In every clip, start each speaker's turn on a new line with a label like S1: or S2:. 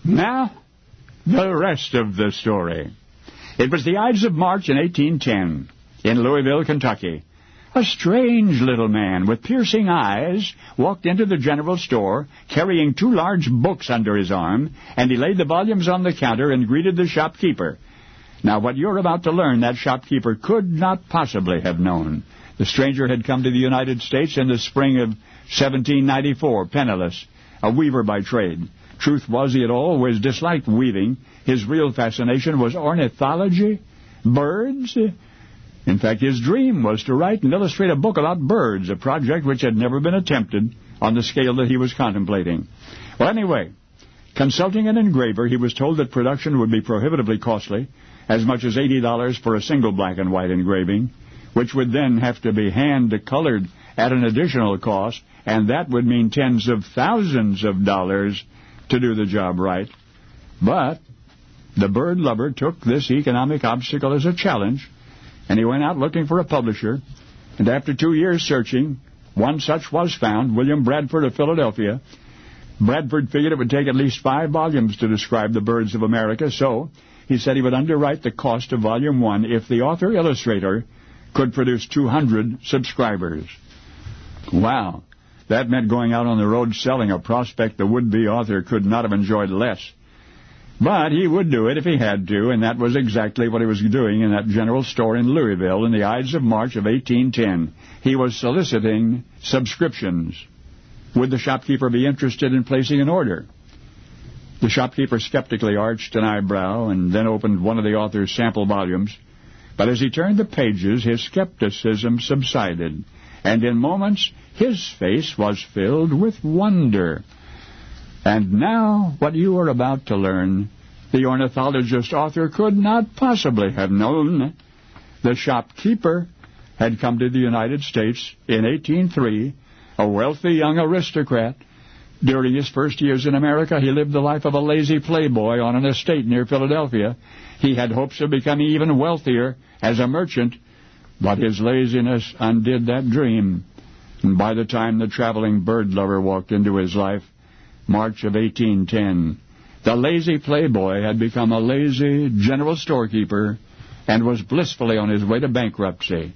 S1: Now, the rest of the story. It was the Ides of March in 1810 in Louisville, Kentucky. A strange little man with piercing eyes walked into the general store carrying 2 large books under his arm, and he laid the volumes on the counter and greeted the shopkeeper. Now, what you're about to learn, that shopkeeper could not possibly have known. The stranger had come to the United States in the spring of 1794, penniless, a weaver by trade. Truth was, he had always disliked weaving. His real fascination was ornithology, birds. In fact, his dream was to write and illustrate a book about birds, a project which had never been attempted on the scale that he was contemplating. Well, anyway, consulting an engraver, he was told that production would be prohibitively costly, as much as $80 for a single black and white engraving, which would then have to be hand-colored at an additional cost, and that would mean tens of thousands of dollars to do the job right. But the bird lover took this economic obstacle as a challenge, and he went out looking for a publisher, and after 2 years searching, one such was found, William Bradford of Philadelphia. Bradford figured it would take at least 5 volumes to describe the birds of America, so he said he would underwrite the cost of Volume 1 if the author-illustrator could produce 200 subscribers. Wow. That meant going out on the road selling a prospect the would-be author could not have enjoyed less. But he would do it if he had to, and that was exactly what he was doing in that general store in Louisville in the Ides of March of 1810. He was soliciting subscriptions. Would the shopkeeper be interested in placing an order? The shopkeeper skeptically arched an eyebrow and then opened one of the author's sample volumes. But as he turned the pages, his skepticism subsided, and in moments his face was filled with wonder. And now, what you are about to learn, the ornithologist author could not possibly have known. The shopkeeper had come to the United States in 1803, a wealthy young aristocrat. During his first years in America, he lived the life of a lazy playboy on an estate near Philadelphia. He had hopes of becoming even wealthier as a merchant, but his laziness undid that dream. And by the time the traveling bird lover walked into his life, March of 1810, the lazy playboy had become a lazy general storekeeper and was blissfully on his way to bankruptcy.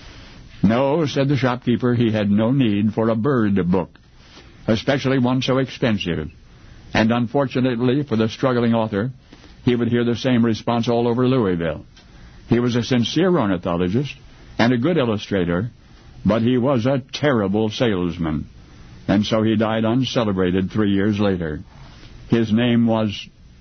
S1: No, said the shopkeeper, he had no need for a bird book, especially one so expensive. And unfortunately for the struggling author, he would hear the same response all over Louisville. He was a sincere ornithologist and a good illustrator, but he was a terrible salesman. And so he died uncelebrated 3 years later. His name was...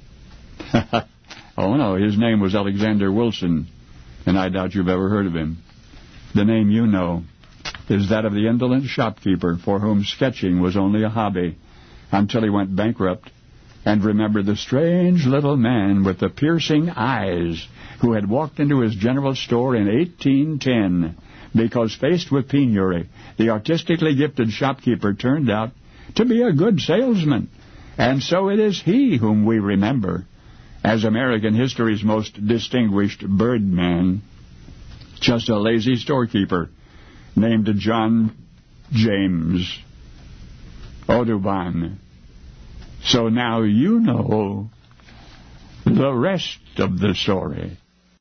S1: his name was Alexander Wilson, and I doubt you've ever heard of him. The name you know is that of the indolent shopkeeper for whom sketching was only a hobby until he went bankrupt and remembered the strange little man with the piercing eyes who had walked into his general store in 1810 because, faced with penury, the artistically gifted shopkeeper turned out to be a good salesman. And so it is he whom we remember as American history's most distinguished birdman, just a lazy storekeeper named John James Audubon. So now you know the rest of the story.